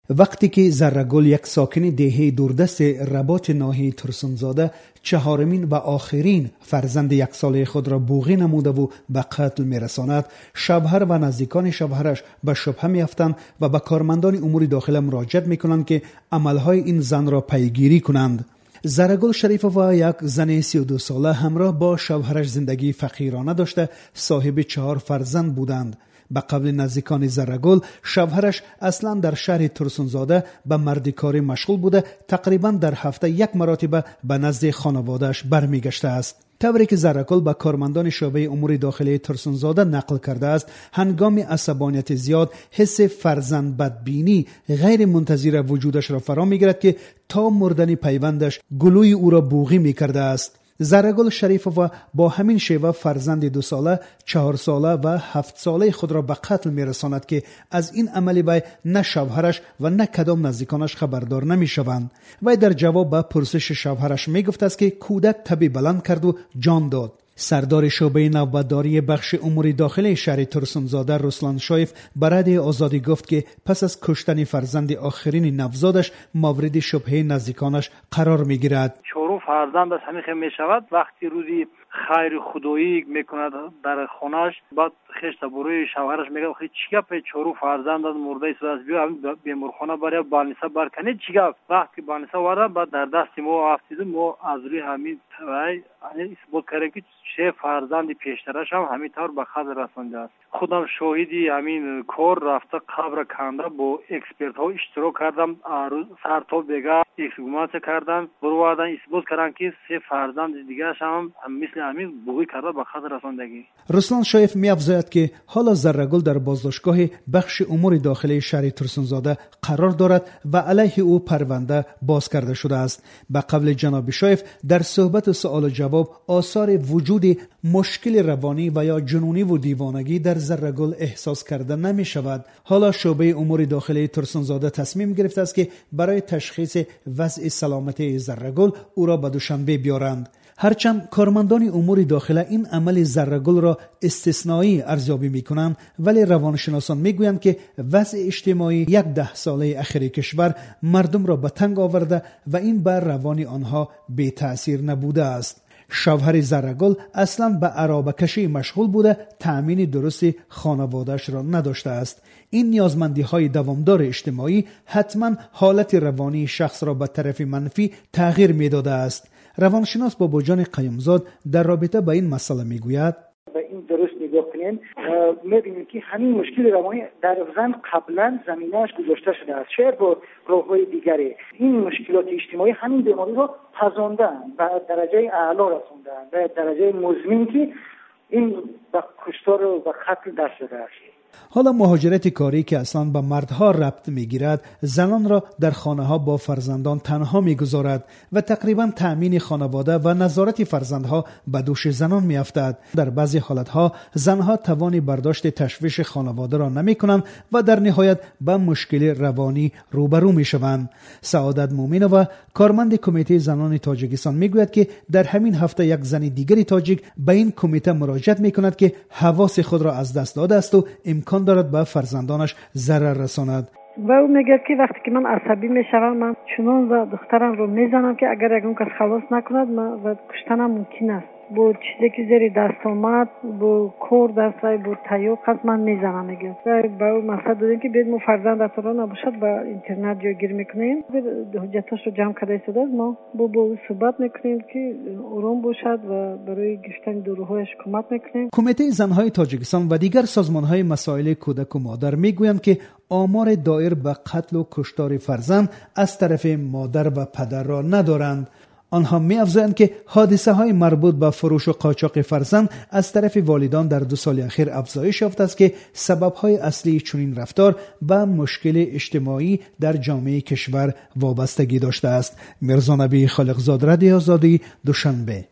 وقتی که زره‌گل یک ساکن دهه دوردست رباط ناحیه ترسونزاده چهارمین و آخرین فرزند یک ساله خود را بوغی نموده و به قتل میرساند، شوهر و نزدیکان شوهرش به شبهه میافتند و به کارمندان امور داخله مراجعه میکنند که عملهای این زن را پیگیری کنند. زره‌گل شریفووا یک زن 32 ساله همراه با شوهرش زندگی فقیرانه داشته صاحب 4 فرزند بودند. به قول نزدیکان زره‌گل، شوهرش اصلا در شهر ترسونزاده به مردکاری مشغول بوده، تقریبا در هفته 1 مرتبه به نزد خانواده‌اش برمیگشته است. طوری که زره‌گل به کارمندان شعبه امور داخلی ترسونزاده نقل کرده است، هنگام عصبانیت زیاد حس فرزند بدبینی غیر منتظره وجودش را فرا میگیرد که تا مردن پیوندش گلوی او را بوغی میکرده است. زره‌گل شریفووا با همین شیوه فرزند 2 ساله، 4 ساله و 7 ساله خود را به قتل میرساند که از این عمل وی نه شوهرش و نه کدام نزدیکانش خبردار نمیشوند. وی در جواب به پرسش شوهرش میگفت است که کودک تبی بلند کرد و جان داد. سردار شعبه نوبتداری بخش امور داخلی شهر ترسونزاده رسلان شایف به رادیو آزادی گفت که پس از کشتن فرزند آخرین نوزادش مورد شبهه نزدیکانش قرار میگیرد. چهارم فرزندش همیشه میشود وقتی روزی خیر خدایی میکند در خونش، بعد خشت بروی شوهرش میگه خیلی چی گپه چهارم فرزندت مرده است از بیا بیمارخانه برای بالنسه برکنه چی گپ. وقتی بالنسه وارد بعد در دست ما افتید ما از روی همین وای اثبات کردیم که چه فرزند پیشترش هم همین طور به قتل رسانده است. خودم شاهدی همین کار رفته قبر کنده با اکسپرت ها اشتراک کردم، سر تا بگه اکسگوماسیون کردن، بروادن اثبات کردن که 3 فرزند دیگه هم مثل همین بوغی کرده به قتل رساندگی. رسلان شایف می‌افزاید که حالا زره‌گل در بازداشتگاه بخش امور داخلی شهر ترسونزاده قرار دارد و علیه او پرونده باز کرده شده است. به قول جناب شایف در صحبت و سوال و جواب آثار وجود مشکل روانی و یا جنونی و دیوانگی در زره‌گل احساس کرده نمی شود. حالا شعبه امور داخلی ترسونزاده تصمیم گرفته است که برای تشخیص وضع سلامتی زره‌گل او را به دوشنبه بیارند. هرچند کارمندان امور داخله این عمل زره‌گل را استثنایی ارزیابی می‌کنند، ولی روانشناسان می‌گویند که وضع اجتماعی 10 ساله اخیر کشور مردم را به تنگ آورده و این بر روان آنها بی تأثیر نبوده است. شوهر زره‌گل اصلا به عرابه‌کشی مشغول بوده، تأمین درست خانواده‌اش را نداشته است. این نیازمندی‌های دوامدار اجتماعی حتما حالت روانی شخص را به طرف منفی تغییر می‌داده است. روانشناس باباجان قیومزاد در رابطه با این مسئله میگوید: به این درست نگاه کنیم می‌بینیم که همین مشکل روانی در زن قبلا زمینه‌اش گذاشته شده است، شاید با راه‌های دیگری این مشکلات اجتماعی همین بیماری را پزاندن و درجه اعلا رسوندن و درجه مزمن که این به کشتار و به قتل دست داده است. حالا مهاجرت کاری که اصلا به مردها ربط میگیرد، زنان را در خانه ها با فرزندان تنها میگذارد و تقریبا تأمین خانواده و نظارت فرزندها به دوش زنان میافتد. در بعضی حالتها زنها توان برداشت تشویش خانواده را نمی کنند و در نهایت به مشکل روانی روبرو می شوند. سعادت مومنووا کارمند کمیته زنان تاجیکستان میگوید که در همین هفته یک زن دیگری تاجیک به این کمیته مراجعه می کند که حواس خود را از دست داده است و امکان دارد به فرزندانش ضرر رساند. و او میگه که وقتی که من عصبی میشم من چنان و دخترم رو میزنم که اگر اون کس خلاص نکند و کشتنم ممکن است. با چیزی که زیر دست آمد با کور دست و با تیوق هست من میزنم میگه. و با او مقصد دادیم که بید ما فرزند اترا نباشد با اینترنت جایگیر میکنیم. حجتاش رو جمع کرده ایستاده ما با او صحبت میکنیم که آرام باشد و برای گشتن دروهایش کمک میکنیم. کمیته زنهای تاجیکستان و دیگر سازمانهای مسائل کودک و مادر میگویند که آمار دایر به قتل و کشتار فرزند از طرف مادر و پدر را ندارند. آنها می‌افزایند که حادثه های مربوط به فروش و قاچاق فرزند از طرف والدان در 2 سال اخیر افزایش یافته است که سبب‌های اصلی چنین رفتار به مشکل اجتماعی در جامعه کشور وابستگی داشته است. مرزا نبی خالقزاد، رادیو آزادی، دوشنبه.